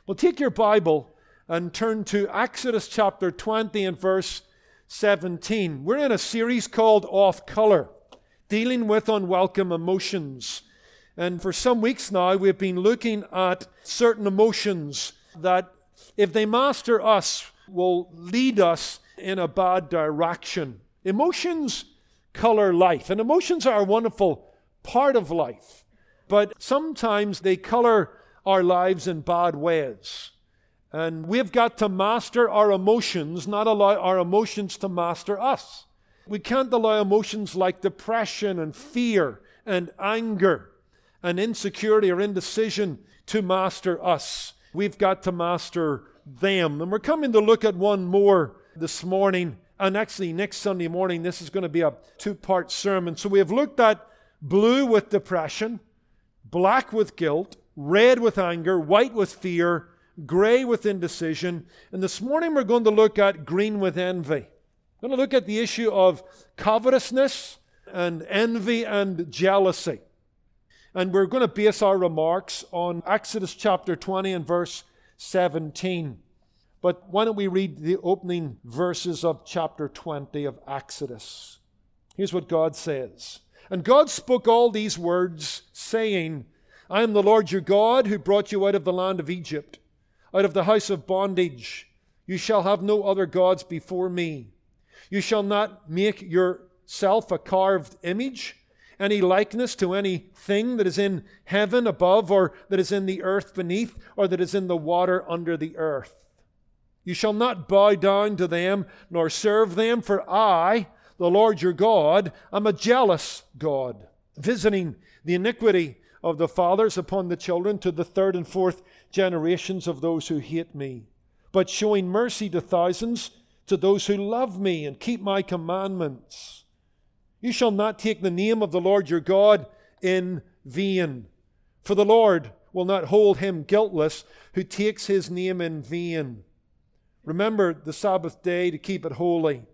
Well, take your Bible and turn to Exodus chapter 20 and verse 17. We're in a series called Off Color, dealing with unwelcome emotions. And for some weeks now, we've been looking at certain emotions that, if they master us, will lead us in a bad direction. Emotions color life, and emotions are a wonderful part of life. But sometimes they color our lives in bad ways. And we've got to master our emotions, not allow our emotions to master us. We can't allow emotions like depression and fear and anger and insecurity or indecision to master us. We've got to master them. And we're coming to look at one more this morning. And actually, next Sunday morning, this is going to be a two-part sermon. So we have looked at blue with depression, black with guilt, red with anger, white with fear, gray with indecision. And this morning we're going to look at green with envy. We're going to look at the issue of covetousness and envy and jealousy. And we're going to base our remarks on Exodus chapter 20 and verse 17. But why don't we read the opening verses of chapter 20 of Exodus? Here's what God says. And God spoke all these words, saying, I am the Lord your God who brought you out of the land of Egypt, out of the house of bondage. You shall have no other gods before me. You shall not make yourself a carved image, any likeness to anything that is in heaven above, or that is in the earth beneath, or that is in the water under the earth. You shall not bow down to them, nor serve them, for I, the Lord your God, am a jealous God, visiting the iniquity of the fathers upon the children to the third and fourth generations of those who hate me, but showing mercy to thousands, to those who love me and keep my commandments. You shall not take the name of the Lord your God in vain, for the Lord will not hold him guiltless who takes his name in vain. Remember the Sabbath day to keep it holy.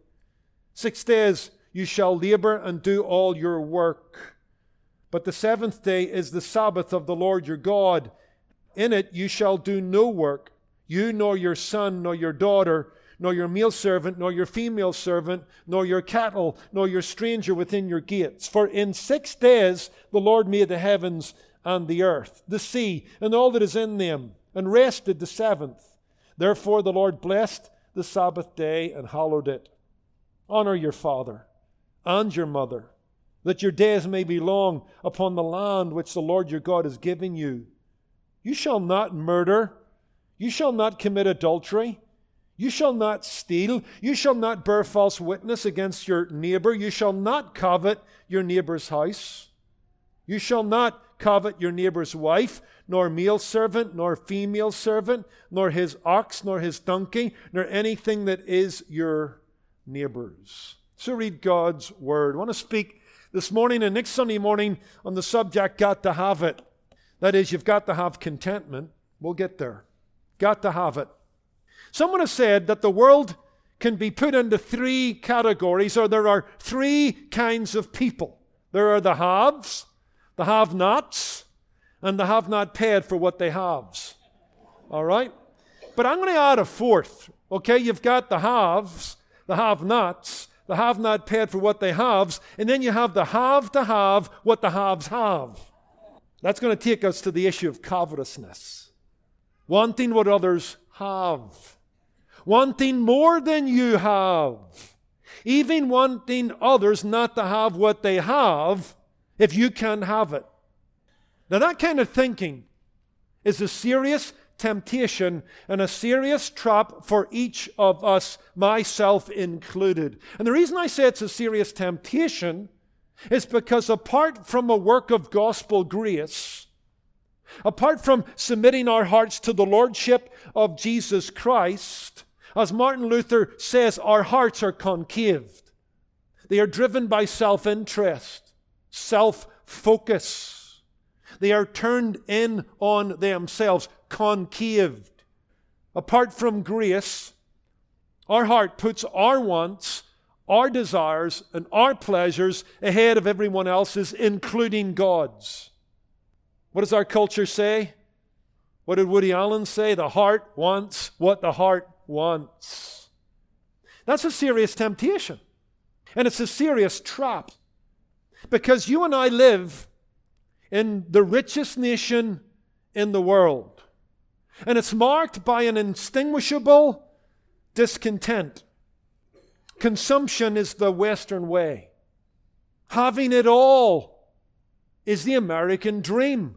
6 days you shall labor and do all your work. But the seventh day is the Sabbath of the Lord your God. In it you shall do no work, you nor your son, nor your daughter, nor your male servant, nor your female servant, nor your cattle, nor your stranger within your gates. For in 6 days the Lord made the heavens and the earth, the sea, and all that is in them, and rested the seventh. Therefore the Lord blessed the Sabbath day and hallowed it. Honor your father and your mother, that your days may be long upon the land which the Lord your God is giving you. You shall not murder. You shall not commit adultery. You shall not steal. You shall not bear false witness against your neighbor. You shall not covet your neighbor's house. You shall not covet your neighbor's wife, nor male servant, nor female servant, nor his ox, nor his donkey, nor anything that is your neighbor's. So read God's word. I want to speak this morning and next Sunday morning on the subject, got to have it. That is, you've got to have contentment. We'll get there. Got to have it. Someone has said that the world can be put into three categories, or there are three kinds of people. There are the haves, the have-nots, and the have-not paid for what they haves. All right? But I'm going to add a fourth. Okay, you've got the haves, the have-nots, the have-not paid for what they haves, and then you have the have to have what the haves have. That's going to take us to the issue of covetousness. Wanting what others have. Wanting more than you have. Even wanting others not to have what they have if you can have it. Now that kind of thinking is a serious temptation and a serious trap for each of us, myself included. And the reason I say it's a serious temptation is because apart from a work of gospel grace, apart from submitting our hearts to the lordship of Jesus Christ, as Martin Luther says, our hearts are concaved. They are driven by self-interest, self-focus. They are turned in on themselves, concaved. Apart from grace, our heart puts our wants, our desires, and our pleasures ahead of everyone else's, including God's. What does our culture say? What did Woody Allen say? The heart wants what the heart wants. That's a serious temptation. And it's a serious trap. Because you and I live in the richest nation in the world. And it's marked by an indistinguishable discontent. Consumption is the Western way. Having it all is the American dream.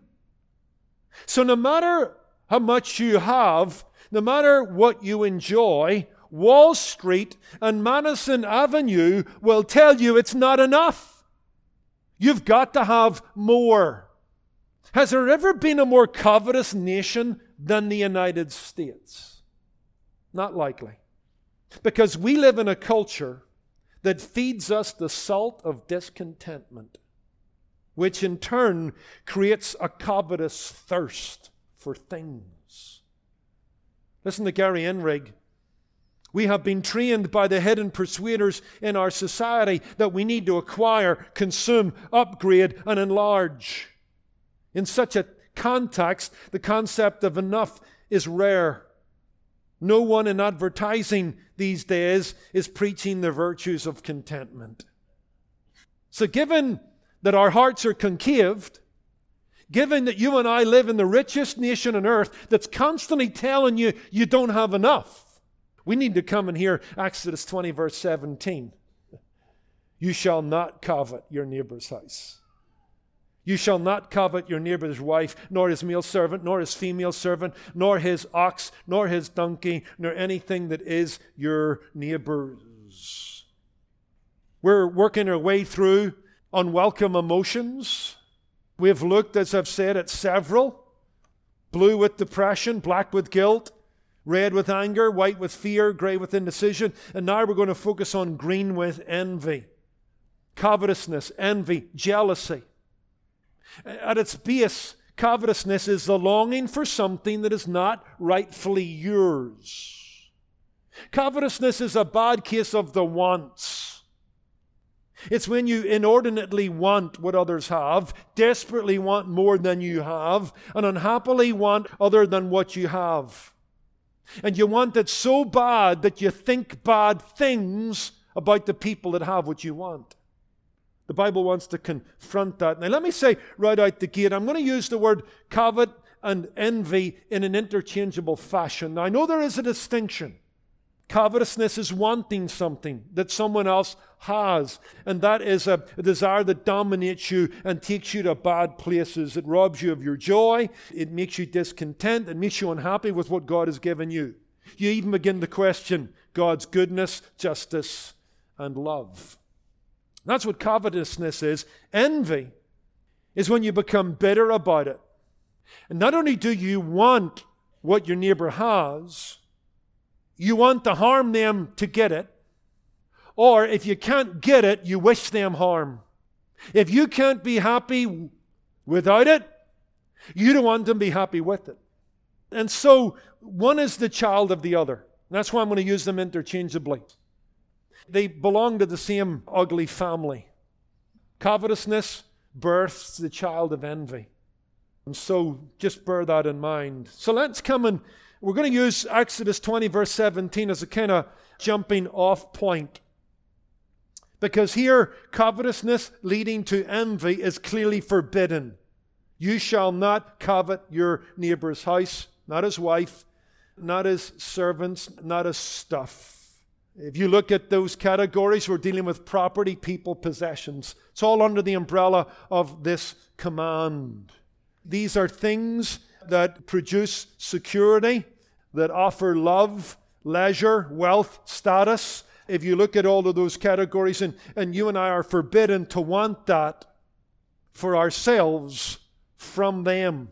So no matter how much you have, no matter what you enjoy, Wall Street and Madison Avenue will tell you it's not enough. You've got to have more. Has there ever been a more covetous nation than the United States? Not likely. Because we live in a culture that feeds us the salt of discontentment, which in turn creates a covetous thirst for things. Listen to Gary Enrig. We have been trained by the hidden persuaders in our society that we need to acquire, consume, upgrade, and enlarge. In such a context, the concept of enough is rare. No one in advertising these days is preaching the virtues of contentment. So given that our hearts are concaved, given that you and I live in the richest nation on earth that's constantly telling you you don't have enough, we need to come and hear Exodus 20 verse 17. You shall not covet your neighbor's house. You shall not covet your neighbor's wife, nor his male servant, nor his female servant, nor his ox, nor his donkey, nor anything that is your neighbor's. We're working our way through unwelcome emotions. We've looked, as I've said, at several. Blue with depression, black with guilt, red with anger, white with fear, gray with indecision. And now we're going to focus on green with envy. Covetousness, envy, jealousy. At its base, covetousness is the longing for something that is not rightfully yours. Covetousness is a bad case of the wants. It's when you inordinately want what others have, desperately want more than you have, and unhappily want other than what you have. And you want it so bad that you think bad things about the people that have what you want. The Bible wants to confront that. Now let me say right out the gate, I'm going to use the word covet and envy in an interchangeable fashion. Now I know there is a distinction. Covetousness is wanting something that someone else has. And that is a desire that dominates you and takes you to bad places. It robs you of your joy. It makes you discontent. It makes you unhappy with what God has given you. You even begin to question God's goodness, justice, and love. That's what covetousness is. Envy is when you become bitter about it. And not only do you want what your neighbor has, you want to harm them to get it. Or if you can't get it, you wish them harm. If you can't be happy without it, you don't want them to be happy with it. And so one is the child of the other. That's why I'm going to use them interchangeably. They belong to the same ugly family. Covetousness births the child of envy. And so just bear that in mind. So let's come and we're going to use Exodus 20 verse 17 as a kind of jumping off point. Because here, covetousness leading to envy is clearly forbidden. You shall not covet your neighbor's house, not his wife, not his servants, not his stuff. If you look at those categories, we're dealing with property, people, possessions. It's all under the umbrella of this command. These are things that produce security, that offer love, leisure, wealth, status. If you look at all of those categories, and you and I are forbidden to want that for ourselves from them.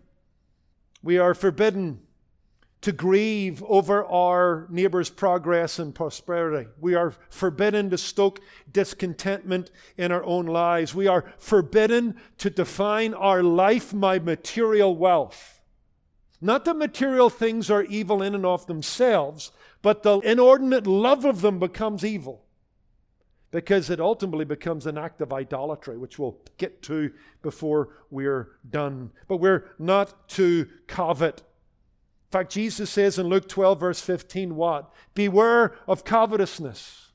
We are forbidden to grieve over our neighbor's progress and prosperity. We are forbidden to stoke discontentment in our own lives. We are forbidden to define our life by material wealth. Not that material things are evil in and of themselves, but the inordinate love of them becomes evil. Because it ultimately becomes an act of idolatry, which we'll get to before we're done. But we're not to covet. In fact, Jesus says in Luke 12, verse 15, what? Beware of covetousness.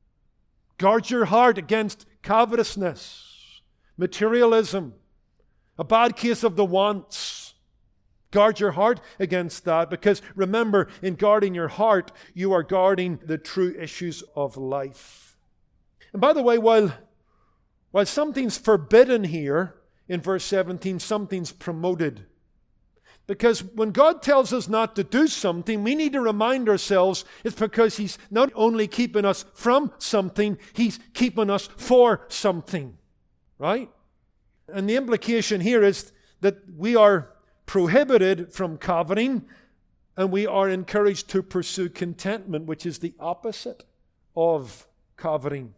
Guard your heart against covetousness, materialism, a bad case of the wants. Guard your heart against that, because remember, in guarding your heart, you are guarding the true issues of life. And by the way, while something's forbidden here in verse 17, something's promoted. Because when God tells us not to do something, we need to remind ourselves it's because He's not only keeping us from something, He's keeping us for something. Right? And the implication here is that we are prohibited from coveting, and we are encouraged to pursue contentment, which is the opposite of coveting.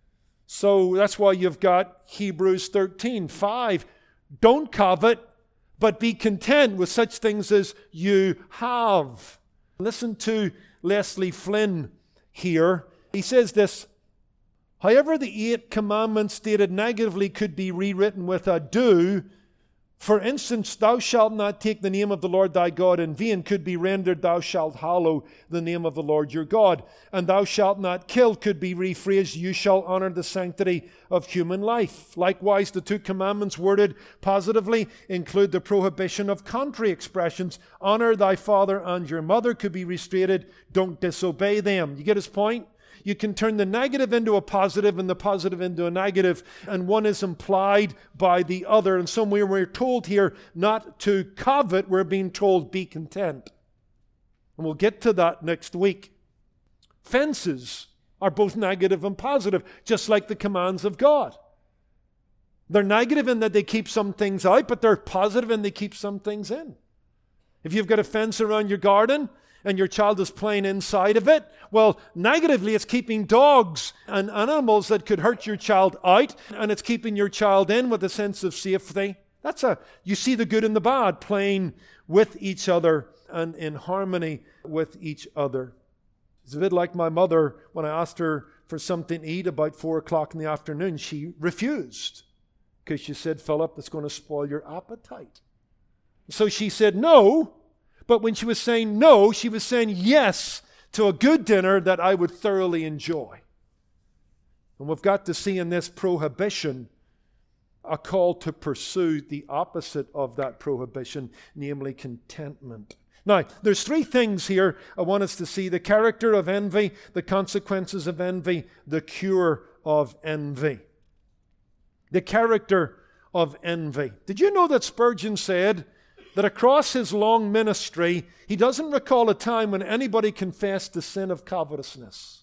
So that's why you've got Hebrews 13:5. Don't covet, but be content with such things as you have. Listen to Leslie Flynn here. He says this: however, the 8 commandments stated negatively could be rewritten with a do. For instance, thou shalt not take the name of the Lord thy God in vain could be rendered, thou shalt hallow the name of the Lord your God. And thou shalt not kill could be rephrased, you shall honor the sanctity of human life. Likewise, the 2 commandments worded positively include the prohibition of contrary expressions. Honor thy father and your mother could be restated, don't disobey them. You get his point? You can turn the negative into a positive and the positive into a negative, and one is implied by the other. And somewhere we're told here not to covet, we're being told be content. And we'll get to that next week. Fences are both negative and positive, just like the commands of God. They're negative in that they keep some things out, but they're positive in they keep some things in. If you've got a fence around your garden, and your child is playing inside of it, well, negatively it's keeping dogs and animals that could hurt your child out, and it's keeping your child in with a sense of safety. You see the good and the bad playing with each other and in harmony with each other. It's a bit like my mother. When I asked her for something to eat about 4 o'clock in the afternoon, she refused because she said, Philip, it's going to spoil your appetite. So she said no. But when she was saying no, she was saying yes to a good dinner that I would thoroughly enjoy. And we've got to see in this prohibition a call to pursue the opposite of that prohibition, namely contentment. Now, there's 3 things here I want us to see: the character of envy, the consequences of envy, the cure of envy. The character of envy. Did you know that Spurgeon said that across his long ministry, he doesn't recall a time when anybody confessed the sin of covetousness?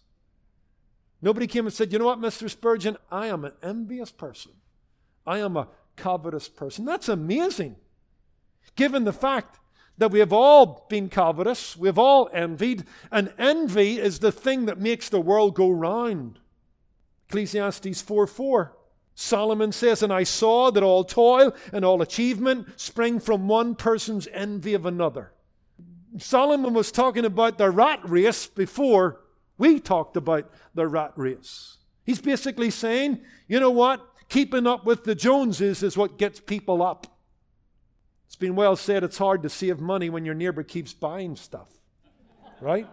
Nobody came and said, you know what, Mr. Spurgeon, I am an envious person. I am a covetous person. That's amazing, given the fact that we have all been covetous, we've all envied, and envy is the thing that makes the world go round. Ecclesiastes 4:4. Solomon says, and I saw that all toil and all achievement spring from one person's envy of another. Solomon was talking about the rat race before we talked about the rat race. He's basically saying, you know what? Keeping up with the Joneses is what gets people up. It's been well said, it's hard to save money when your neighbor keeps buying stuff. Right?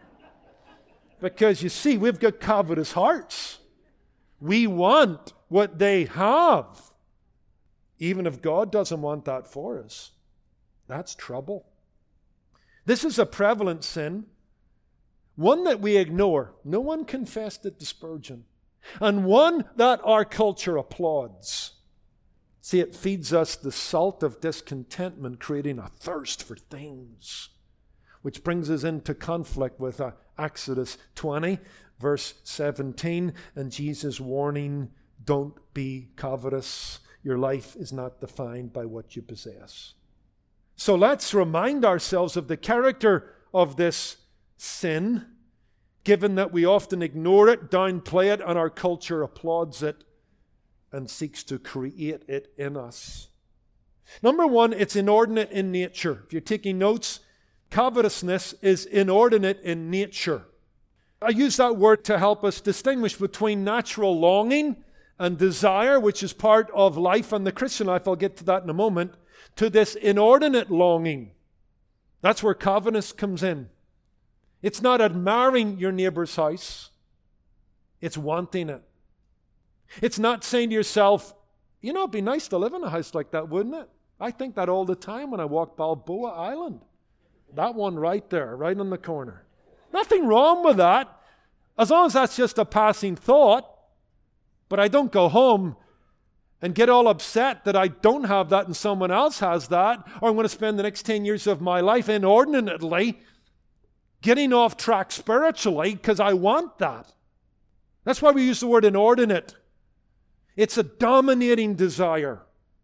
Because you see, we've got covetous hearts. We want what they have. Even if God doesn't want that for us, that's trouble. This is a prevalent sin, one that we ignore. No one confessed it to Spurgeon, and one that our culture applauds. See, it feeds us the salt of discontentment, creating a thirst for things, which brings us into conflict with Exodus 20, verse 17, and Jesus' warning, don't be covetous. Your life is not defined by what you possess. So let's remind ourselves of the character of this sin, given that we often ignore it, downplay it, and our culture applauds it and seeks to create it in us. Number 1, it's inordinate in nature. If you're taking notes, covetousness is inordinate in nature. I use that word to help us distinguish between natural longing and desire, which is part of life and the Christian life, I'll get to that in a moment, to this inordinate longing That's where covetousness comes in. It's not admiring your neighbor's house. It's wanting it. It's not saying to yourself, you know, it'd be nice to live in a house like that, wouldn't it? I think that all the time when I walk Balboa Island. That one right there, right in the corner. Nothing wrong with that, as long as that's just a passing thought. But I don't go home and get all upset that I don't have that and someone else has that, or I'm going to spend the next 10 years of my life inordinately getting off track spiritually because I want that. That's why we use the word inordinate. It's a dominating desire.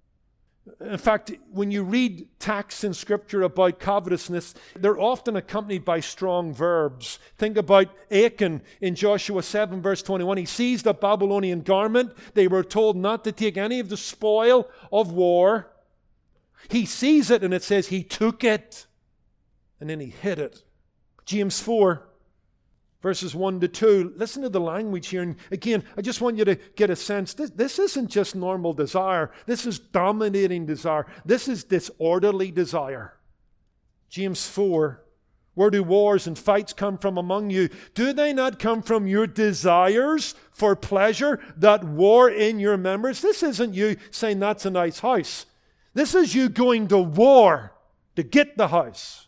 In fact, when you read texts in Scripture about covetousness, they're often accompanied by strong verbs. Think about Achan in Joshua 7, verse 21. He seized a Babylonian garment. They were told not to take any of the spoil of war. He sees it, and it says he took it, and then he hid it. James 4, verses 1 to 2. Listen to the language here. And again, I just want you to get a sense. This isn't just normal desire. This is dominating desire. This is disorderly desire. James 4. Where do wars and fights come from among you? Do they not come from your desires for pleasure that war in your members? This isn't you saying that's a nice house. This is you going to war to get the house.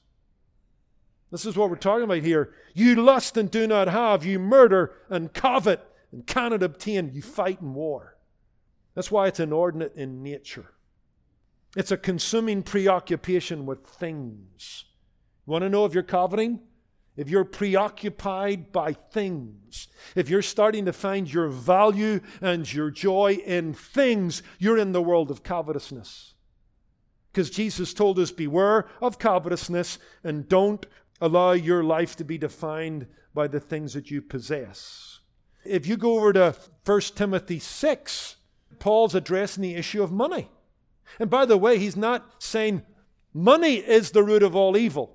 This is what we're talking about here. You lust and do not have. You murder and covet and cannot obtain. You fight in war. That's why it's inordinate in nature. It's a consuming preoccupation with things. You want to know if you're coveting? If you're preoccupied by things, if you're starting to find your value and your joy in things, you're in the world of covetousness. Because Jesus told us, beware of covetousness and don't allow your life to be defined by the things that you possess. If you go over to 1 Timothy 6, Paul's addressing the issue of money. And by the way, he's not saying money is the root of all evil.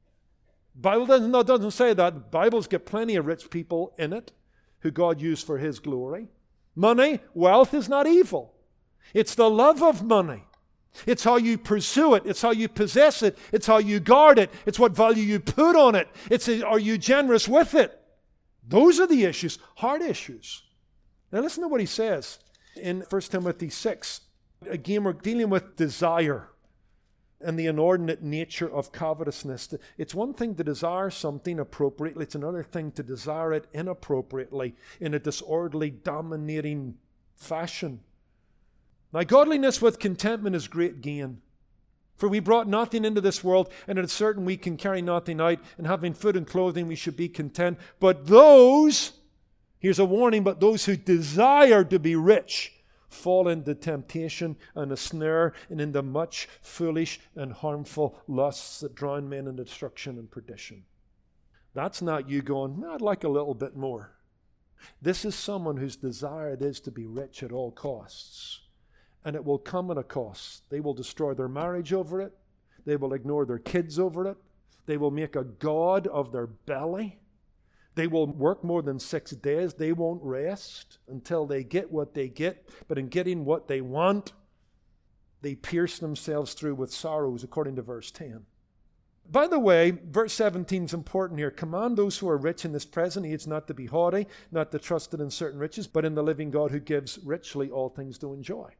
The Bible doesn't say that. The Bible's got plenty of rich people in it who God used for His glory. Money, wealth is not evil. It's the love of money. It's how you pursue it. It's how you possess it. It's how you guard it. It's what value you put on it. Are you generous with it? Those are the issues, hard issues. Now listen to what he says in 1 Timothy 6. Again, we're dealing with desire and the inordinate nature of covetousness. It's one thing to desire something appropriately. It's another thing to desire it inappropriately in a disorderly, dominating fashion. Now, godliness with contentment is great gain. For we brought nothing into this world, and it is certain we can carry nothing out, and having food and clothing we should be content. But those, here's a warning, but those who desire to be rich fall into temptation and a snare and into much foolish and harmful lusts that drown men in destruction and perdition. That's not you going, I'd like a little bit more. This is someone whose desire it is to be rich at all costs. And it will come at a cost. They will destroy their marriage over it. They will ignore their kids over it. They will make a god of their belly. They will work more than 6 days. They won't rest until they get what they get. But in getting what they want, they pierce themselves through with sorrows, according to verse 10. By the way, verse 17 is important here. Command those who are rich in this present age not to be haughty, not to trust in certain riches, but in the living God who gives richly all things to enjoy.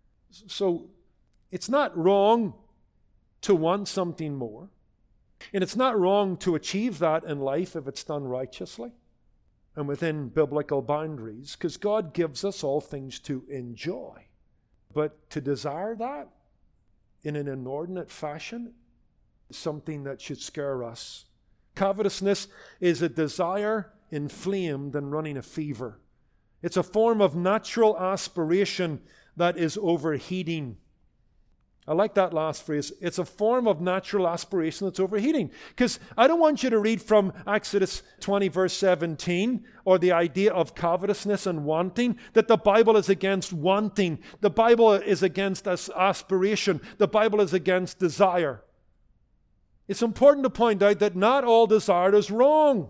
So it's not wrong to want something more. And it's not wrong to achieve that in life if it's done righteously and within biblical boundaries, because God gives us all things to enjoy. But to desire that in an inordinate fashion is something that should scare us. Covetousness is a desire inflamed and running a fever. It's a form of natural aspiration that is overheating. I like that last phrase. It's a form of natural aspiration that's overheating. Because I don't want you to read from Exodus 20 verse 17 or the idea of covetousness and wanting, that the Bible is against wanting. The Bible is against aspiration. The Bible is against desire. It's important to point out that not all desire is wrong.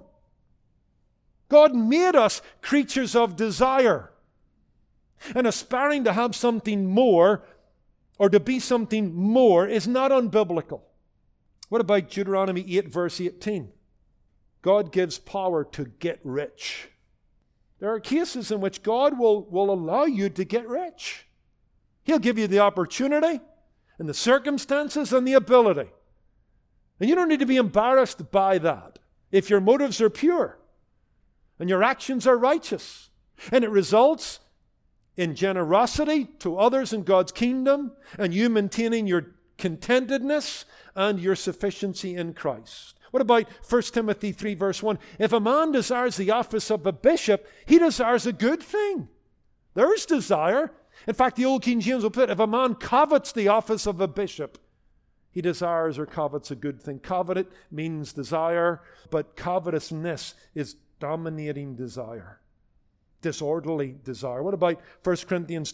God made us creatures of desire. And aspiring to have something more or to be something more is not unbiblical. What about Deuteronomy 8, verse 18? God gives power to get rich. There are cases in which God will allow you to get rich. He'll give you the opportunity and the circumstances and the ability. And you don't need to be embarrassed by that if your motives are pure and your actions are righteous. And it results in generosity to others in God's kingdom and you maintaining your contentedness and your sufficiency in Christ. What about 1 Timothy 3 verse 1? If a man desires the office of a bishop, he desires a good thing. There's desire. In fact, the Old King James will put, if a man covets the office of a bishop, he desires or covets a good thing. Covet means desire, but covetousness is dominating desire. Disorderly desire. What about 1 Corinthians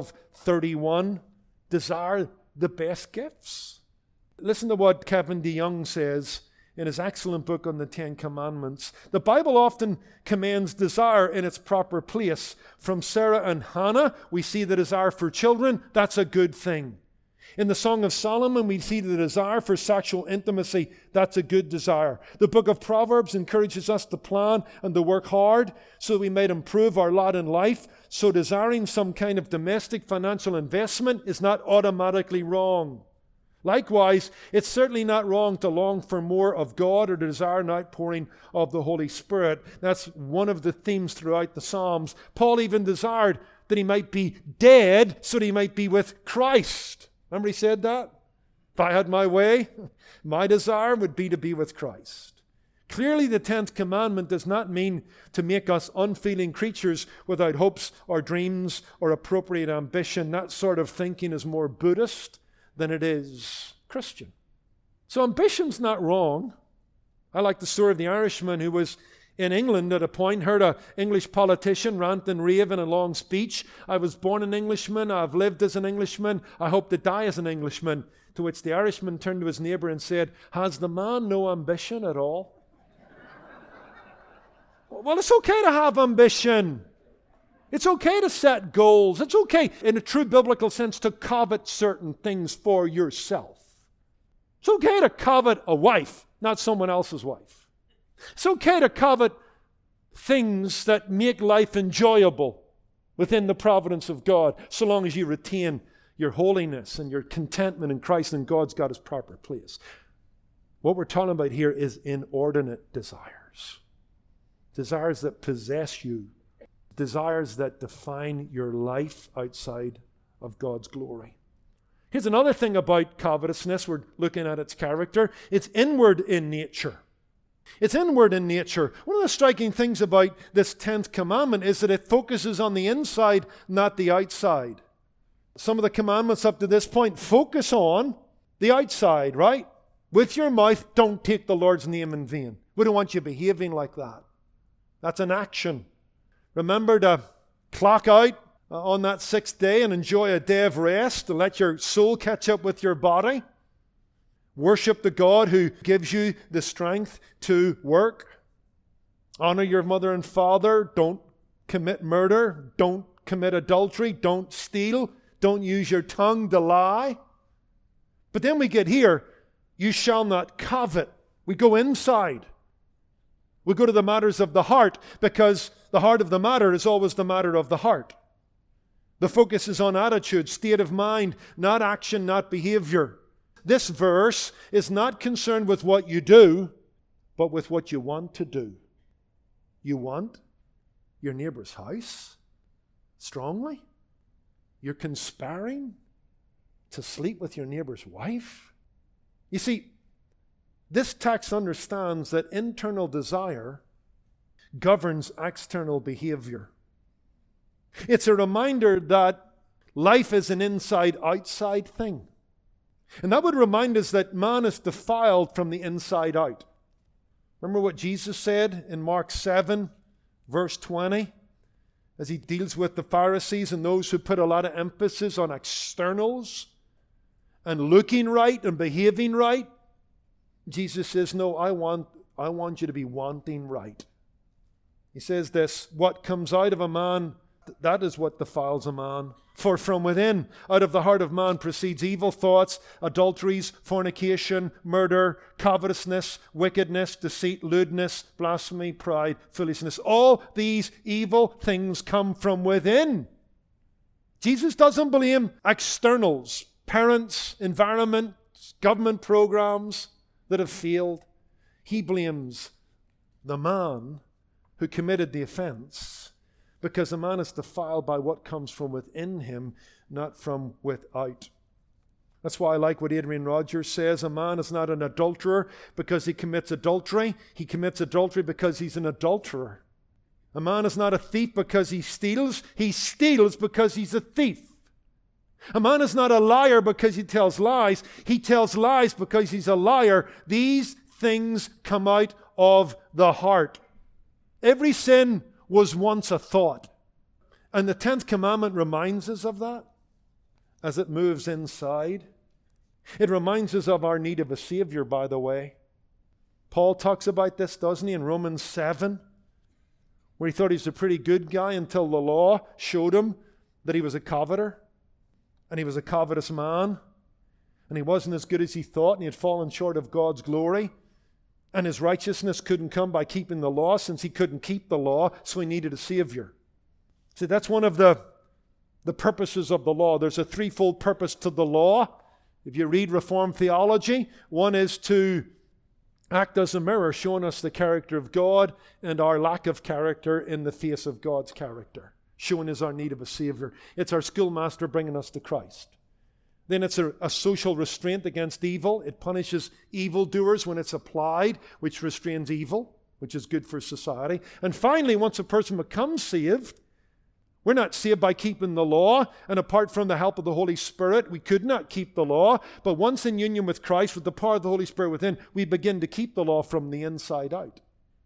12:31? Desire the best gifts. Listen to what Kevin DeYoung says in his excellent book on the Ten Commandments. The Bible often commands desire in its proper place. From Sarah and Hannah, we see the desire for children. That's a good thing. In the Song of Solomon, we see the desire for sexual intimacy. That's a good desire. The book of Proverbs encourages us to plan and to work hard so that we might improve our lot in life. So desiring some kind of domestic financial investment is not automatically wrong. Likewise, it's certainly not wrong to long for more of God or to desire an outpouring of the Holy Spirit. That's one of the themes throughout the Psalms. Paul even desired that he might be dead so that he might be with Christ. Remember he said that? If I had my way, my desire would be to be with Christ. Clearly, the 10th commandment does not mean to make us unfeeling creatures without hopes or dreams or appropriate ambition. That sort of thinking is more Buddhist than it is Christian. So ambition's not wrong. I like the story of the Irishman who was in England at a point, heard an English politician rant and rave in a long speech. I was born an Englishman, I've lived as an Englishman, I hope to die as an Englishman. To which the Irishman turned to his neighbour and said, has the man no ambition at all? Well, it's okay to have ambition. It's okay to set goals. It's okay, in a true biblical sense, to covet certain things for yourself. It's okay to covet a wife, not someone else's wife. It's okay to covet things that make life enjoyable within the providence of God, so long as you retain your holiness and your contentment in Christ and God's got His proper place. What we're talking about here is inordinate desires. Desires that possess you. Desires that define your life outside of God's glory. Here's another thing about covetousness. We're looking at its character. It's inward in nature. It's inward in nature. One of the striking things about this 10th commandment is that it focuses on the inside, not the outside. Some of the commandments up to this point focus on the outside, right? With your mouth, don't take the Lord's name in vain. We don't want you behaving like that. That's an action. Remember to clock out on that 6th day and enjoy a day of rest to let your soul catch up with your body. Worship the God who gives you the strength to work. Honor your mother and father. Don't commit murder. Don't commit adultery. Don't steal. Don't use your tongue to lie. But then we get here, you shall not covet. We go inside. We go to the matters of the heart because the heart of the matter is always the matter of the heart. The focus is on attitude, state of mind, not action, not behavior. This verse is not concerned with what you do, but with what you want to do. You want your neighbor's house strongly? You're conspiring to sleep with your neighbor's wife? You see, this text understands that internal desire governs external behavior. It's a reminder that life is an inside-outside thing. And that would remind us that man is defiled from the inside out. Remember what Jesus said in Mark 7, verse 20, as he deals with the Pharisees and those who put a lot of emphasis on externals and looking right and behaving right. Jesus says, no, I want you to be wanting right. He says this, what comes out of a man That is what defiles a man. For from within, out of the heart of man, proceeds evil thoughts, adulteries, fornication, murder, covetousness, wickedness, deceit, lewdness, blasphemy, pride, foolishness. All these evil things come from within. Jesus doesn't blame externals, parents, environment, government programs that have failed. He blames the man who committed the offense, because a man is defiled by what comes from within him, not from without. That's why I like what Adrian Rogers says. A man is not an adulterer because he commits adultery. He commits adultery because he's an adulterer. A man is not a thief because he steals. He steals because he's a thief. A man is not a liar because he tells lies. He tells lies because he's a liar. These things come out of the heart. Every sin was once a thought. And the 10th commandment reminds us of that as it moves inside. It reminds us of our need of a Savior, by the way. Paul talks about this, doesn't he, in Romans 7, where he thought he was a pretty good guy until the law showed him that he was a coveter, and he was a covetous man, and he wasn't as good as he thought, and he had fallen short of God's glory, and his righteousness couldn't come by keeping the law, since he couldn't keep the law, so he needed a Savior. See, that's one of the purposes of the law. There's a threefold purpose to the law. If you read Reformed theology, one is to act as a mirror, showing us the character of God and our lack of character in the face of God's character, showing us our need of a Savior. It's our schoolmaster bringing us to Christ. Then it's a social restraint against evil. It punishes evildoers when it's applied, which restrains evil, which is good for society. And finally, once a person becomes saved, we're not saved by keeping the law, and apart from the help of the Holy Spirit, we could not keep the law. But once in union with Christ, with the power of the Holy Spirit within, we begin to keep the law from the inside out.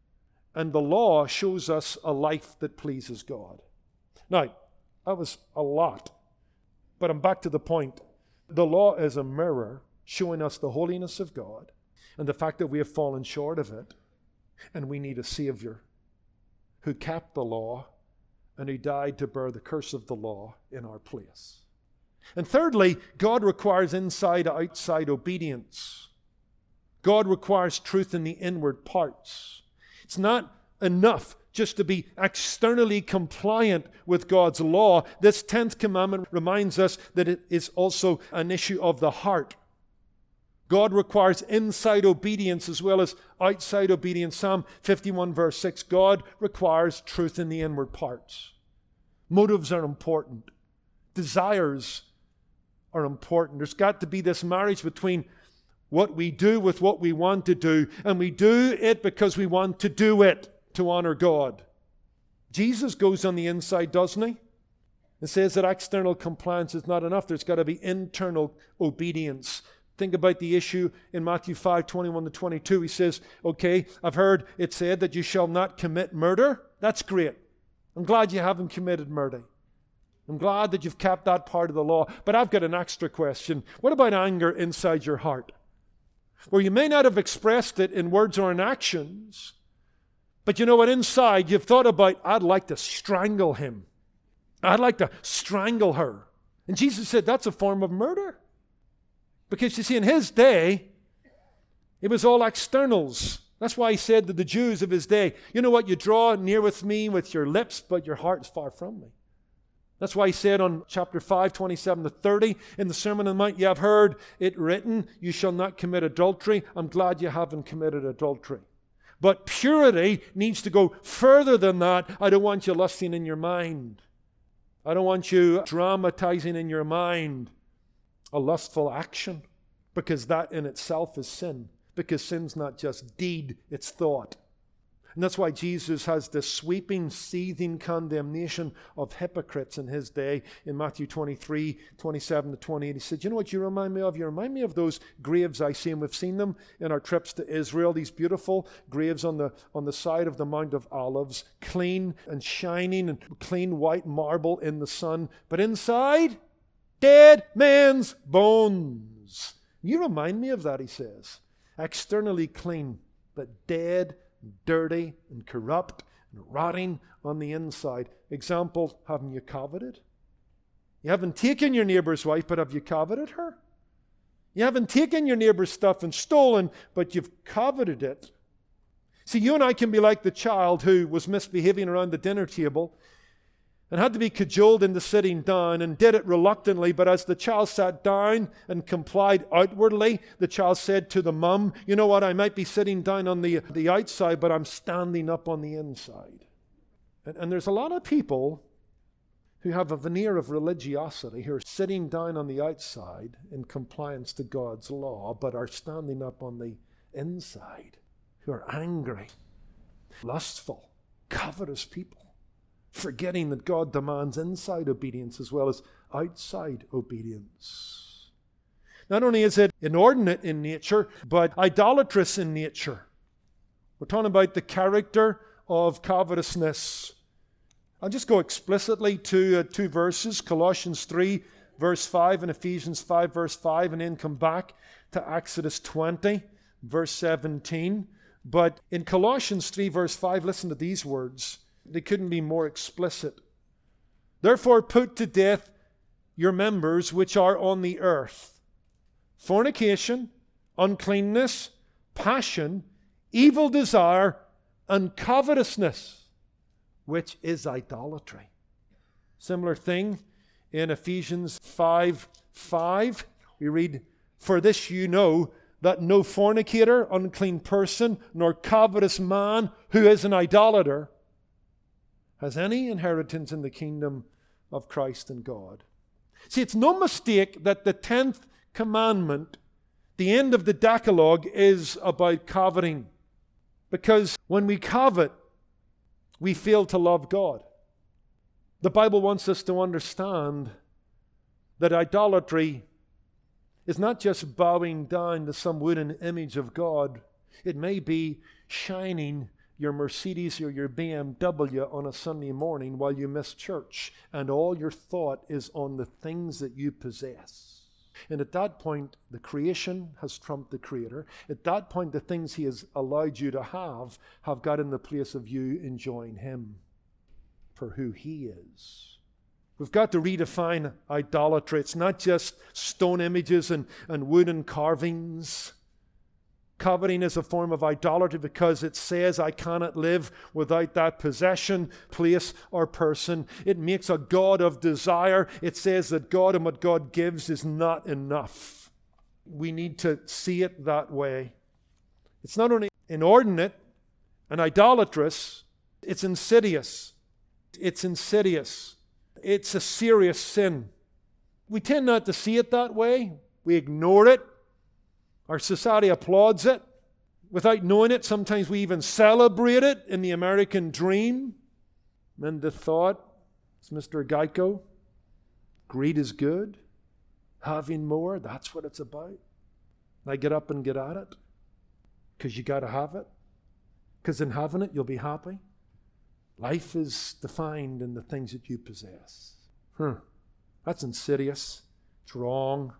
And the law shows us a life that pleases God. Now, that was a lot, but I'm back to the point. The law is a mirror showing us the holiness of God and the fact that we have fallen short of it, and we need a Savior who kept the law and who died to bear the curse of the law in our place. And thirdly, God requires inside-outside obedience. God requires truth in the inward parts. It's not enough just to be externally compliant with God's law. This 10th commandment reminds us that it is also an issue of the heart. God requires inside obedience as well as outside obedience. Psalm 51 verse 6, God requires truth in the inward parts. Motives are important. Desires are important. There's got to be this marriage between what we do with what we want to do, and we do it because we want to do it to honor God. Jesus goes on the inside, doesn't he? It says that external compliance is not enough. There's got to be internal obedience. Think about the issue in Matthew 5:21-22. He says, okay, I've heard it said that you shall not commit murder. That's great. I'm glad you haven't committed murder. I'm glad that you've kept that part of the law. But I've got an extra question. What about anger inside your heart? Where you may not have expressed it in words or in actions, but you know what, inside you've thought about, I'd like to strangle him. I'd like to strangle her. And Jesus said that's a form of murder. Because you see, in his day, it was all externals. That's why he said to the Jews of his day, you know what, you draw near with me with your lips, but your heart is far from me. That's why he said on chapter 5, 27-30, in the Sermon on the Mount, you have heard it written, you shall not commit adultery. I'm glad you haven't committed adultery. But purity needs to go further than that. I don't want you lusting in your mind. I don't want you dramatizing in your mind a lustful action, because that in itself is sin. Because sin's not just deed, it's thought. And that's why Jesus has this sweeping, seething condemnation of hypocrites in his day in Matthew 23, 27-28. He said, you know what you remind me of? You remind me of those graves I see, and we've seen them in our trips to Israel, these beautiful graves on the side of the Mount of Olives, clean and shining and clean white marble in the sun. But inside, dead man's bones. You remind me of that, he says. Externally clean, but dead, dirty, and corrupt, and rotting on the inside. Example, haven't you coveted? You haven't taken your neighbor's wife, but have you coveted her? You haven't taken your neighbor's stuff and stolen, but you've coveted it. See, you and I can be like the child who was misbehaving around the dinner table and had to be cajoled into sitting down, and did it reluctantly. But as the child sat down and complied outwardly, the child said to the mum, you know what, I might be sitting down on the outside, but I'm standing up on the inside. And there's a lot of people who have a veneer of religiosity, who are sitting down on the outside in compliance to God's law, but are standing up on the inside, who are angry, lustful, covetous people, forgetting that God demands inside obedience as well as outside obedience. Not only is it inordinate in nature, but idolatrous in nature. We're talking about the character of covetousness. I'll just go explicitly to two verses, Colossians 3, verse 5, and Ephesians 5, verse 5, and then come back to Exodus 20, verse 17. But in Colossians 3, verse 5, listen to these words. They couldn't be more explicit. Therefore put to death your members which are on the earth: fornication, uncleanness, passion, evil desire, and covetousness, which is idolatry. Similar thing in Ephesians 5:5. We read, for this you know, that no fornicator, unclean person, nor covetous man who is an idolater has any inheritance in the kingdom of Christ and God. See, it's no mistake that the 10th commandment, the end of the Decalogue, is about coveting. Because when we covet, we fail to love God. The Bible wants us to understand that idolatry is not just bowing down to some wooden image of God. It may be shining your Mercedes or your BMW on a Sunday morning while you miss church, and all your thought is on the things that you possess. And at that point, the creation has trumped the Creator. At that point, the things He has allowed you to have got in the place of you enjoying Him for who He is. We've got to redefine idolatry. It's not just stone images and wooden carvings. Coveting is a form of idolatry because it says I cannot live without that possession, place, or person. It makes a God of desire. It says that God and what God gives is not enough. We need to see it that way. It's not only inordinate and idolatrous, it's insidious. It's insidious. It's a serious sin. We tend not to see it that way. We ignore it. Our society applauds it. Without knowing it, sometimes we even celebrate it in the American dream. And the thought, it's Mr. Geico, greed is good. Having more, that's what it's about. I get up and get at it because you got to have it. Because in having it, you'll be happy. Life is defined in the things that you possess. That's insidious. It's wrong.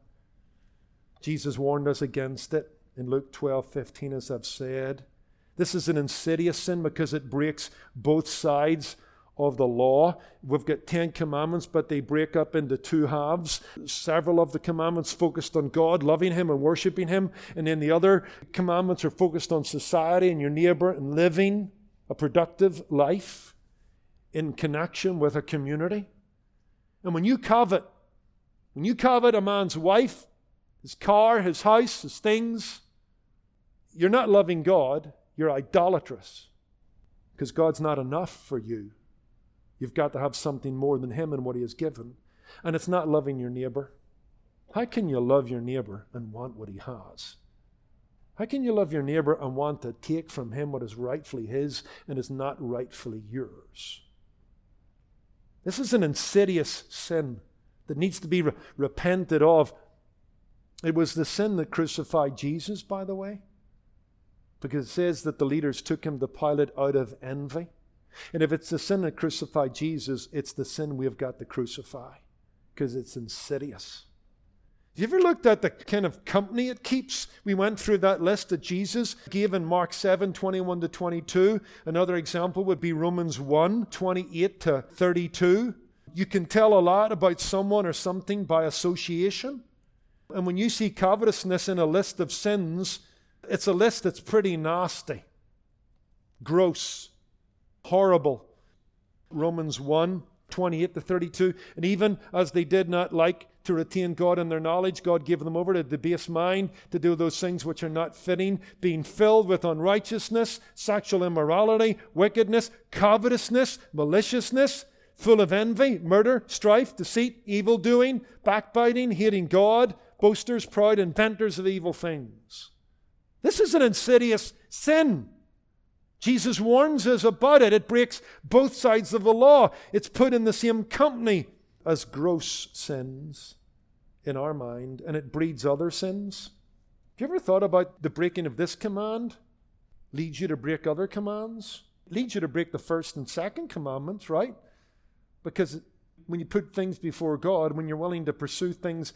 Jesus warned us against it in Luke 12:15, as I've said. This is an insidious sin because it breaks both sides of the law. We've got 10 commandments, but they break up into two halves. Several of the commandments focused on God, loving Him and worshiping Him, and then the other commandments are focused on society and your neighbor and living a productive life in connection with a community. And when you covet a man's wife, his car, his house, his things, you're not loving God, you're idolatrous. Because God's not enough for you. You've got to have something more than Him and what He has given. And it's not loving your neighbor. How can you love your neighbor and want what he has? How can you love your neighbor and want to take from him what is rightfully his and is not rightfully yours? This is an insidious sin that needs to be repented of. It was the sin that crucified Jesus, by the way, because it says that the leaders took Him to Pilate out of envy. And if it's the sin that crucified Jesus, it's the sin we've got to crucify because it's insidious. Have you ever looked at the kind of company it keeps? We went through that list that Jesus gave in Mark 7:21 to 22. Another example would be Romans 1:28 to 32. You can tell a lot about someone or something by association. And when you see covetousness in a list of sins, it's a list that's pretty nasty, gross, horrible. Romans 1:28 to 32. And even as they did not like to retain God in their knowledge, God gave them over to a debased mind to do those things which are not fitting, being filled with unrighteousness, sexual immorality, wickedness, covetousness, maliciousness, full of envy, murder, strife, deceit, evil doing, backbiting, hating God, boasters, proud, inventors of evil things. This is an insidious sin. Jesus warns us about it. It breaks both sides of the law. It's put in the same company as gross sins in our mind, and it breeds other sins. Have you ever thought about the breaking of this command leads you to break other commands? Leads you to break the first and second commandments, right? Because when you put things before God, when you're willing to pursue things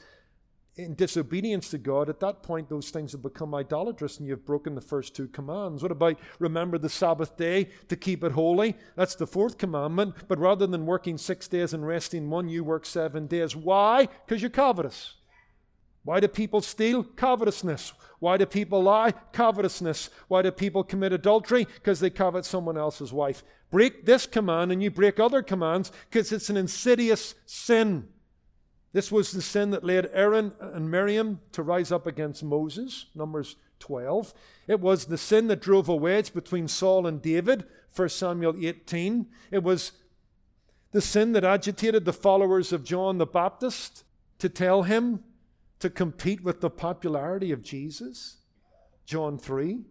in disobedience to God, at that point those things have become idolatrous and you've broken the first two commands. What about remember the Sabbath day to keep it holy? That's the fourth commandment. But rather than working 6 days and resting one, you work 7 days. Why? Because you're covetous. Why do people steal? Covetousness. Why do people lie? Covetousness. Why do people commit adultery? Because they covet someone else's wife. Break this command and you break other commands because it's an insidious sin. This was the sin that led Aaron and Miriam to rise up against Moses, Numbers 12. It was the sin that drove a wedge between Saul and David, 1 Samuel 18. It was the sin that agitated the followers of John the Baptist to tell him to compete with the popularity of Jesus, John 3.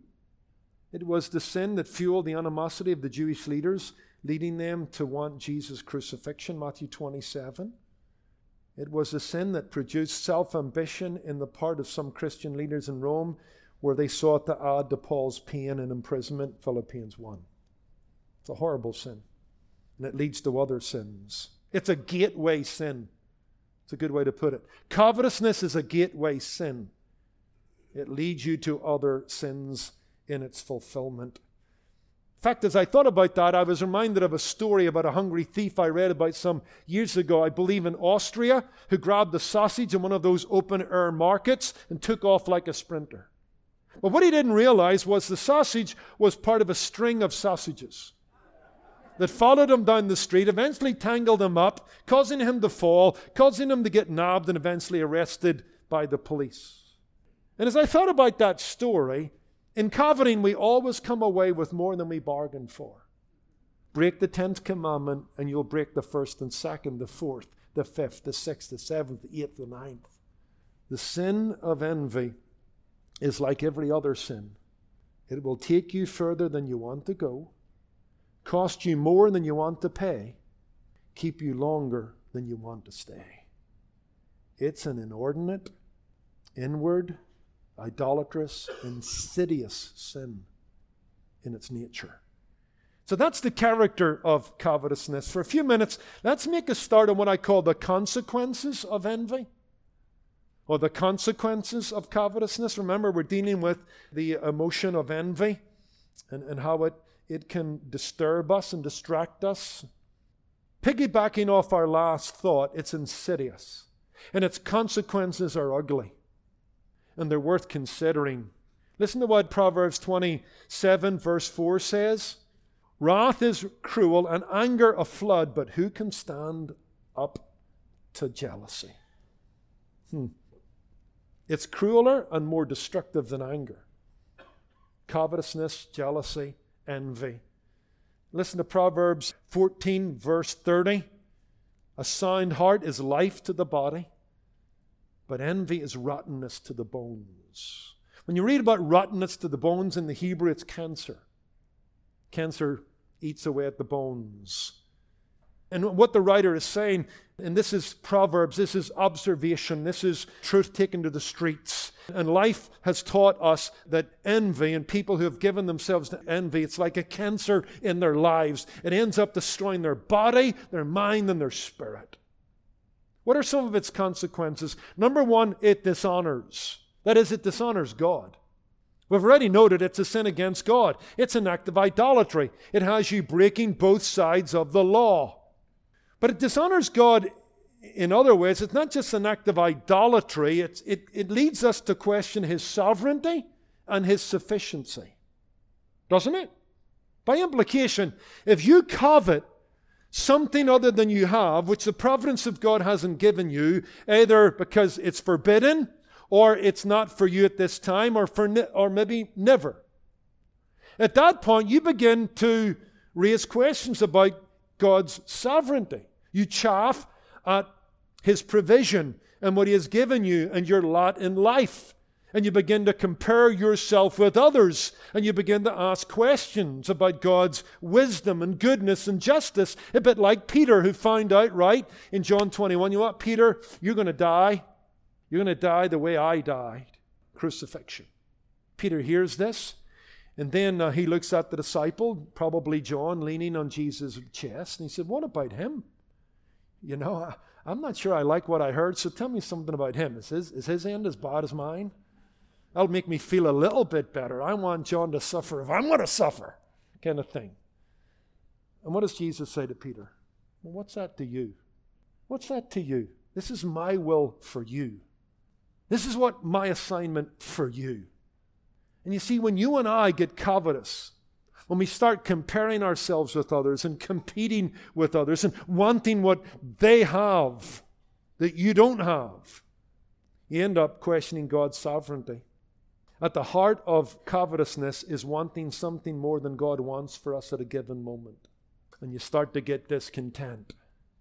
It was the sin that fueled the animosity of the Jewish leaders, leading them to want Jesus' crucifixion, Matthew 27. It was a sin that produced self-ambition in the part of some Christian leaders in Rome where they sought to add to Paul's pain and imprisonment, Philippians 1. It's a horrible sin, and it leads to other sins. It's a gateway sin. It's a good way to put it. Covetousness is a gateway sin. It leads you to other sins in its fulfillment. In fact, as I thought about that, I was reminded of a story about a hungry thief I read about some years ago, I believe in Austria, who grabbed a sausage in one of those open-air markets and took off like a sprinter. But what he didn't realize was the sausage was part of a string of sausages that followed him down the street, eventually tangled him up, causing him to fall, causing him to get nabbed and eventually arrested by the police. And as I thought about that story, in coveting, we always come away with more than we bargained for. Break the 10th commandment and you'll break the first and second, the fourth, the fifth, the sixth, the seventh, the eighth, the ninth. The sin of envy is like every other sin. It will take you further than you want to go, cost you more than you want to pay, keep you longer than you want to stay. It's an inordinate, inward, idolatrous, insidious sin in its nature. So that's the character of covetousness. For a few minutes, let's make a start on what I call the consequences of envy, or the consequences of covetousness. Remember, we're dealing with the emotion of envy and how it can disturb us and distract us. Piggybacking off our last thought, it's insidious, and its consequences are ugly. And they're worth considering. Listen to what Proverbs 27 verse 4 says. Wrath is cruel and anger a flood, but who can stand up to jealousy? It's crueler and more destructive than anger. Covetousness, jealousy, envy. Listen to Proverbs 14 verse 30. A sound heart is life to the body, but envy is rottenness to the bones. When you read about rottenness to the bones in the Hebrew, it's cancer. Cancer eats away at the bones. And what the writer is saying, and this is Proverbs, this is observation, this is truth taken to the streets. And life has taught us that envy and people who have given themselves to envy, it's like a cancer in their lives. It ends up destroying their body, their mind, and their spirit. What are some of its consequences? Number one, it dishonors. That is, it dishonors God. We've already noted it's a sin against God. It's an act of idolatry. It has you breaking both sides of the law. But it dishonors God in other ways. It's not just an act of idolatry. It leads us to question His sovereignty and His sufficiency. Doesn't it? By implication, if you covet something other than you have, which the providence of God hasn't given you, either because it's forbidden, or it's not for you at this time, or maybe never. At that point, you begin to raise questions about God's sovereignty. You chaff at His provision and what He has given you and your lot in life. And you begin to compare yourself with others. And you begin to ask questions about God's wisdom and goodness and justice. A bit like Peter, who found out, right, in John 21, you know what, Peter, you're going to die. You're going to die the way I died. Crucifixion. Peter hears this. And then he looks at the disciple, probably John, leaning on Jesus' chest. And he said, what about him? You know, I'm not sure I like what I heard, so tell me something about him. Is his end as bad as mine? That'll make me feel a little bit better. I want John to suffer if I'm going to suffer, kind of thing. And what does Jesus say to Peter? Well, what's that to you? What's that to you? This is my will for you. This is what my assignment for you. And you see, when you and I get covetous, when we start comparing ourselves with others and competing with others and wanting what they have that you don't have, you end up questioning God's sovereignty. At the heart of covetousness is wanting something more than God wants for us at a given moment. And you start to get discontent.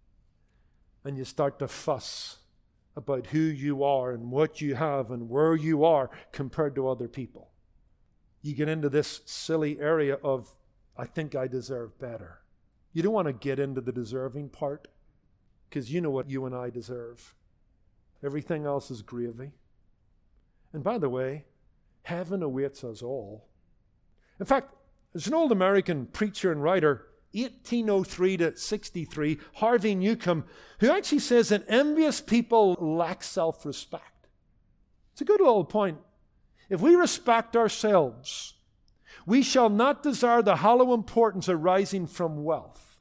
And you start to fuss about who you are and what you have and where you are compared to other people. You get into this silly area of, I think I deserve better. You don't want to get into the deserving part, because you know what you and I deserve. Everything else is gravy. And by the way, heaven awaits us all. In fact, there's an old American preacher and writer, 1803 to 63, Harvey Newcomb, who actually says that envious people lack self-respect. It's a good little point. If we respect ourselves, we shall not desire the hollow importance arising from wealth,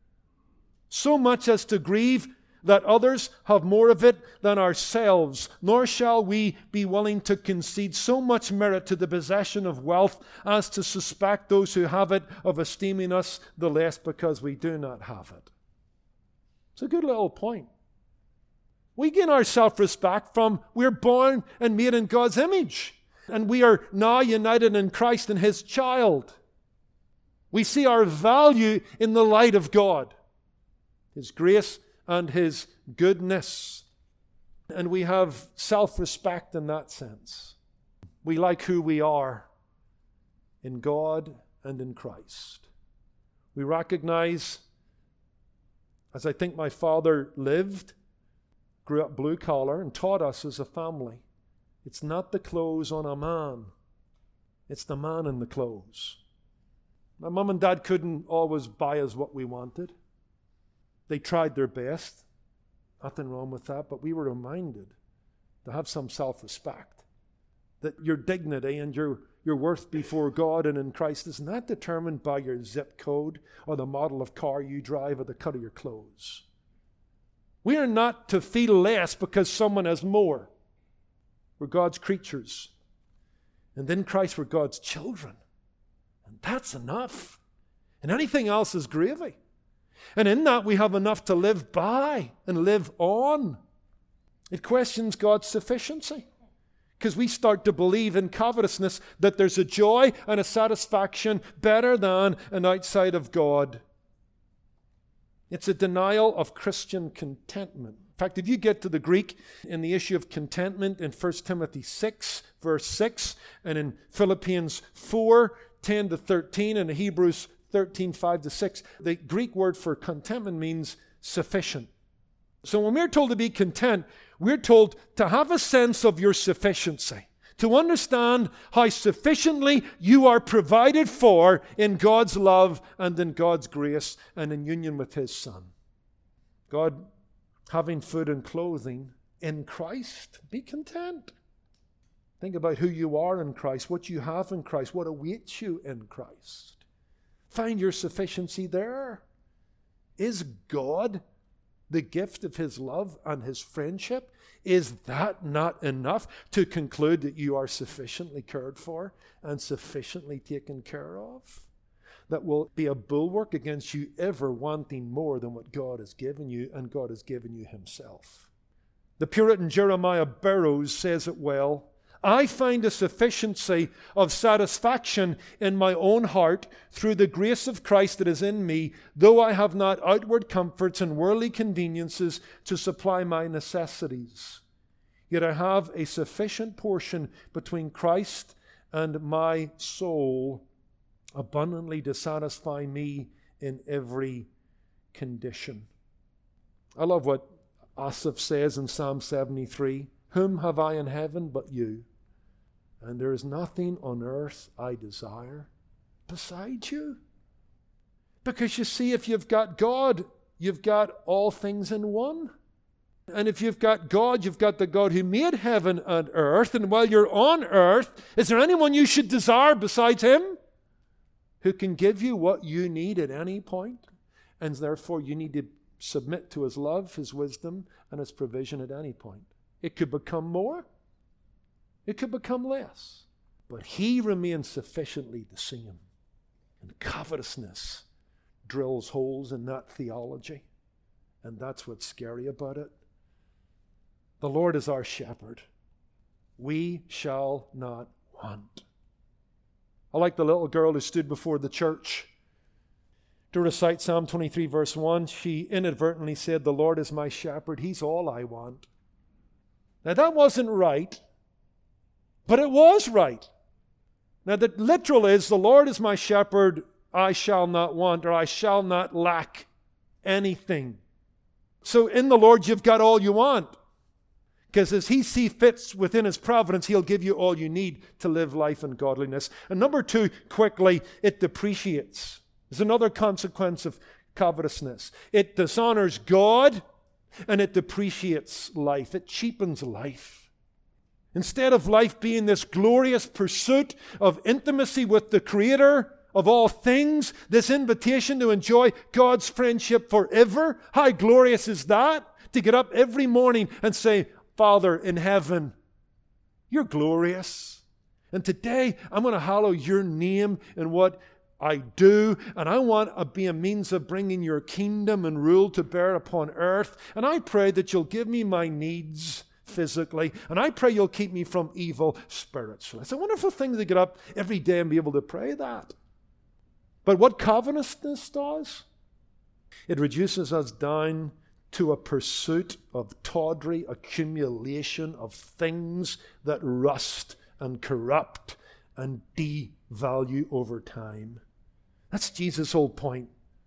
so much as to grieve that others have more of it than ourselves, nor shall we be willing to concede so much merit to the possession of wealth as to suspect those who have it of esteeming us the less because we do not have it. It's a good little point. We gain our self-respect from we're born and made in God's image, and we are now united in Christ and His child. We see our value in the light of God, His grace and His goodness. And we have self-respect in that sense. We like who we are in God and in Christ. We recognize, as I think my father lived, grew up blue collar and taught us as a family, it's not the clothes on a man, it's the man in the clothes. My mom and dad couldn't always buy us what we wanted. They tried their best. Nothing wrong with that, but we were reminded to have some self-respect. That your dignity and your worth before God and in Christ is not determined by your zip code or the model of car you drive or the cut of your clothes. We are not to feel less because someone has more. We're God's creatures. And in Christ we're God's children. And that's enough. And anything else is gravy. And in that we have enough to live by and live on. It questions God's sufficiency. Because we start to believe in covetousness that there's a joy and a satisfaction better than and outside of God. It's a denial of Christian contentment. In fact, if you get to the Greek in the issue of contentment in 1 Timothy 6, verse 6, and in Philippians 4, 10 to 13, and in Hebrews 13, 5 to 6, the Greek word for contentment means sufficient. So when we're told to be content, we're told to have a sense of your sufficiency, to understand how sufficiently you are provided for in God's love and in God's grace and in union with His Son. God having food and clothing in Christ. Be content. Think about who you are in Christ, what you have in Christ, what awaits you in Christ. Find your sufficiency there. Is God the gift of His love and His friendship? Is that not enough to conclude that you are sufficiently cared for and sufficiently taken care of? That will be a bulwark against you ever wanting more than what God has given you, and God has given you Himself. The Puritan Jeremiah Burroughs says it well. I find a sufficiency of satisfaction in my own heart through the grace of Christ that is in me, though I have not outward comforts and worldly conveniences to supply my necessities. Yet I have a sufficient portion between Christ and my soul, abundantly to satisfy me in every condition. I love what Asaph says in Psalm 73. Whom have I in heaven but you? And there is nothing on earth I desire besides you. Because you see, if you've got God, you've got all things in one. And if you've got God, you've got the God who made heaven and earth. And while you're on earth, is there anyone you should desire besides Him? Who can give you what you need at any point? And therefore you need to submit to His love, His wisdom, and His provision at any point. It could become more. It could become less. But He remains sufficiently the same. And covetousness drills holes in that theology. And that's what's scary about it. The Lord is our shepherd. We shall not want. I like the little girl who stood before the church to recite Psalm 23 verse 1. She inadvertently said, the Lord is my shepherd. He's all I want. Now that wasn't right, but it was right. Now the literal is, the Lord is my shepherd, I shall not want, or I shall not lack anything. So in the Lord you've got all you want. Because as He sees fits within His providence, He'll give you all you need to live life in godliness. And number two, quickly, it depreciates. There's another consequence of covetousness. It dishonors God and it depreciates life. It cheapens life. Instead of life being this glorious pursuit of intimacy with the Creator of all things, this invitation to enjoy God's friendship forever, how glorious is that? To get up every morning and say, Father in heaven, You're glorious. And today I'm going to hallow Your name in what I do, and I want to be a means of bringing Your kingdom and rule to bear upon earth. And I pray that You'll give me my needs physically, and I pray You'll keep me from evil spiritually. It's a wonderful thing to get up every day and be able to pray that. But what covetousness does, it reduces us down to a pursuit of tawdry accumulation of things that rust and corrupt and devalue over time. That's Jesus' whole point.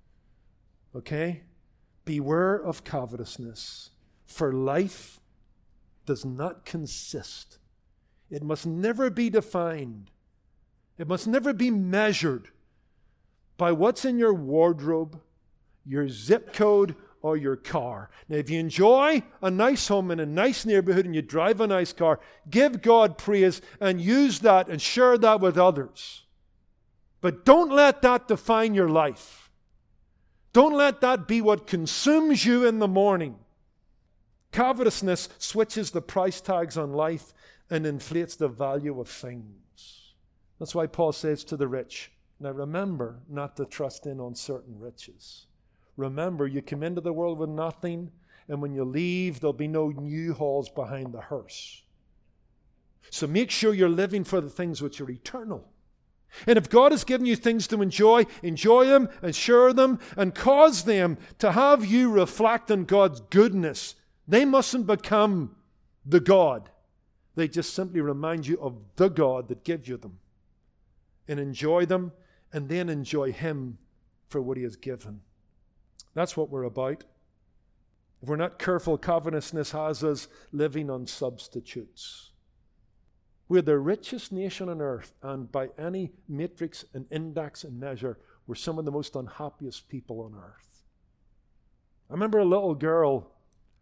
Okay? Beware of covetousness, for life does not consist. It must never be defined. It must never be measured by what's in your wardrobe, your zip code, or your car. Now, if you enjoy a nice home in a nice neighborhood and you drive a nice car, give God praise and use that and share that with others. But don't let that define your life. Don't let that be what consumes you in the morning. Covetousness switches the price tags on life and inflates the value of things. That's why Paul says to the rich, now remember not to trust in uncertain riches. Remember, you come into the world with nothing, and when you leave, there'll be no new halls behind the hearse. So make sure you're living for the things which are eternal. And if God has given you things to enjoy them and share them and cause them to have you reflect on God's goodness. They mustn't become the God. They just simply remind you of the God that gives you them. And enjoy them, and then enjoy Him for what He has given. That's what we're about. If we're not careful, covetousness has us living on substitutes. We're the richest nation on earth, and by any matrix and index and measure, we're some of the most unhappiest people on earth. I remember a little girl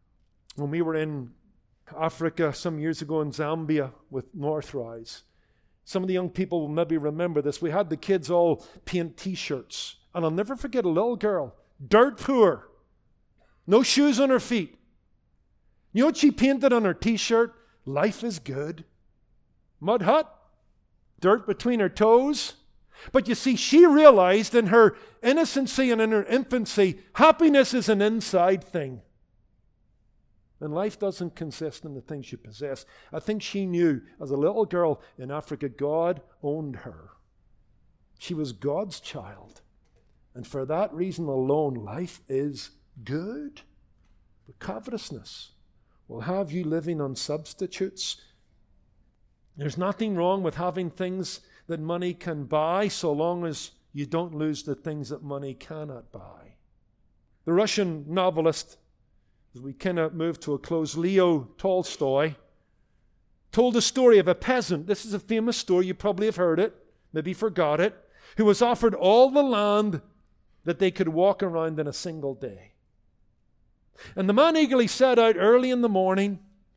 When we were in Africa some years ago in Zambia with Northrise, some of the young people will maybe remember this. We had the kids all paint T-shirts. And I'll never forget a little girl, dirt poor, no shoes on her feet. You know what she painted on her T-shirt? Life is good. Mud hut, dirt between her toes. But you see, she realized in her innocency and in her infancy, happiness is an inside thing. And life doesn't consist in the things you possess. I think she knew as a little girl in Africa, God owned her. She was God's child. And for that reason alone, life is good. But covetousness will have you living on substitutes. There's nothing wrong with having things that money can buy so long as you don't lose the things that money cannot buy. The Russian novelist, as we kind of move to a close, Leo Tolstoy, told a story of a peasant. This is a famous story. You probably have heard it, maybe forgot it, who was offered all the land that they could walk around in a single day. And the man eagerly set out early in the morning.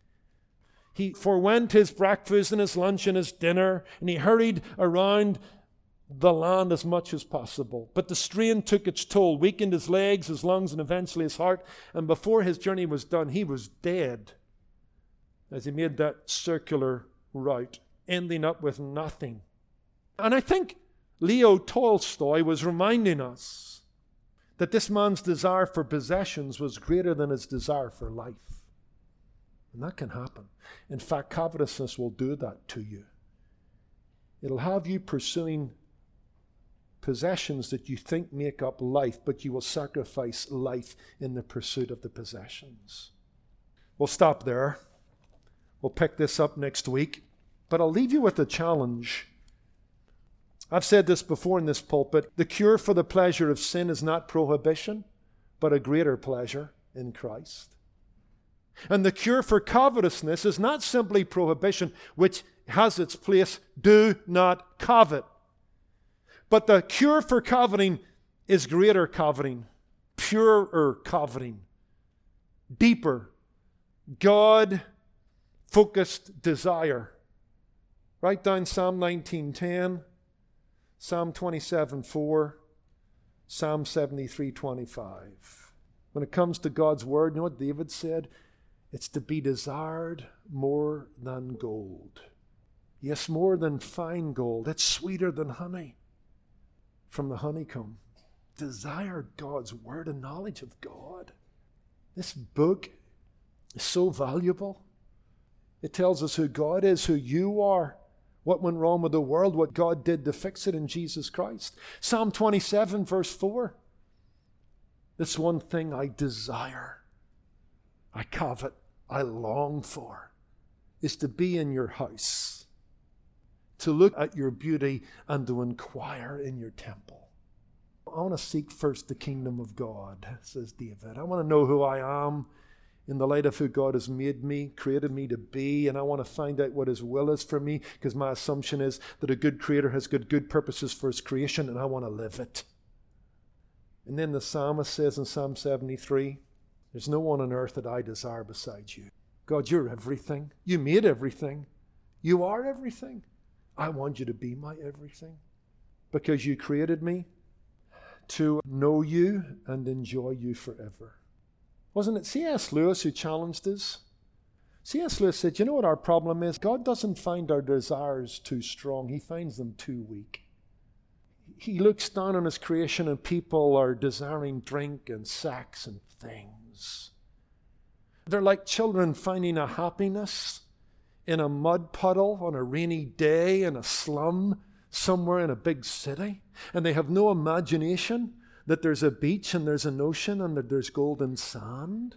He forwent his breakfast and his lunch and his dinner, and he hurried around the land as much as possible. But the strain took its toll, weakened his legs, his lungs, and eventually his heart. And before his journey was done, he was dead as he made that circular route, ending up with nothing. And I think Leo Tolstoy was reminding us that this man's desire for possessions was greater than his desire for life. And that can happen. In fact, covetousness will do that to you. It'll have you pursuing possessions that you think make up life, but you will sacrifice life in the pursuit of the possessions. We'll stop there. We'll pick this up next week. But I'll leave you with a challenge. I've said this before in this pulpit. The cure for the pleasure of sin is not prohibition, but a greater pleasure in Christ. And the cure for covetousness is not simply prohibition, which has its place, do not covet. But the cure for coveting is greater coveting, purer coveting, deeper, God-focused desire. Write down Psalm 19:10, Psalm 27:4, Psalm 73:25. When it comes to God's word, you know what David said? It's to be desired more than gold. Yes, more than fine gold. It's sweeter than honey from the honeycomb. Desire God's word and knowledge of God. This book is so valuable. It tells us who God is, who you are, what went wrong with the world, what God did to fix it in Jesus Christ. Psalm 27, verse 4. This one thing I desire, I covet, I long for, is to be in your house, to look at your beauty and to inquire in your temple. I want to seek first the kingdom of God, says David. I want to know who I am in the light of who God has made me, created me to be, and I want to find out what His will is for me, because my assumption is that a good creator has good purposes for His creation, and I want to live it. And then the psalmist says in Psalm 73, there's no one on earth that I desire besides you. God, you're everything. You made everything. You are everything. I want you to be my everything, because you created me to know you and enjoy you forever. Wasn't it C.S. Lewis who challenged us? C.S. Lewis said, you know what our problem is? God doesn't find our desires too strong. He finds them too weak. He looks down on His creation and people are desiring drink and sex and things. They're like children finding a happiness in a mud puddle on a rainy day in a slum somewhere in a big city. And they have no imagination that there's a beach and there's an ocean and that there's golden sand.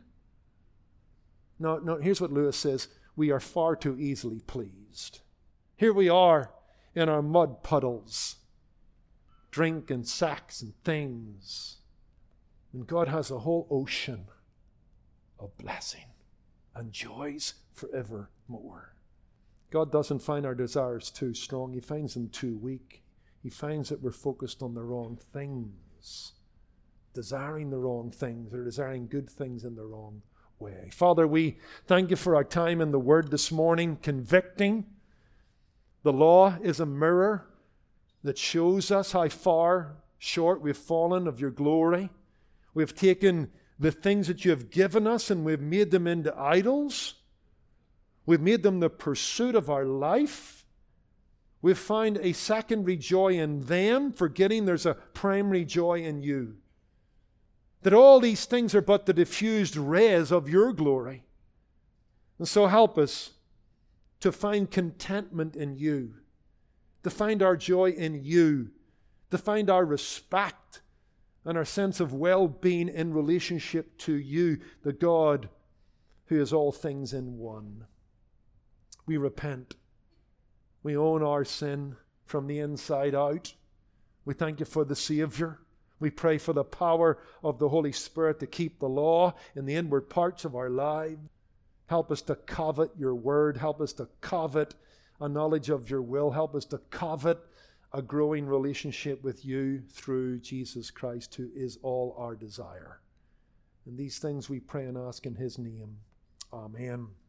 No, here's what Lewis says. We are far too easily pleased. Here we are in our mud puddles, drink and sex and things. And God has a whole ocean of blessing and joys forevermore. God doesn't find our desires too strong. He finds them too weak. He finds that we're focused on the wrong things, desiring the wrong things, or desiring good things in the wrong way. Father, we thank you for our time in the Word this morning, convicting. The law is a mirror that shows us how far short we've fallen of your glory. We've taken the things that you have given us and we've made them into idols. We've made them the pursuit of our life. We've found a secondary joy in them, forgetting there's a primary joy in you. That all these things are but the diffused rays of your glory. And so help us to find contentment in you, to find our joy in you, to find our respect and our sense of well-being in relationship to you, the God who is all things in one. We repent. We own our sin from the inside out. We thank you for the Savior. We pray for the power of the Holy Spirit to keep the law in the inward parts of our lives. Help us to covet your word. Help us to covet a knowledge of your will. Help us to covet a growing relationship with you through Jesus Christ, who is all our desire. And these things we pray and ask in his name. Amen.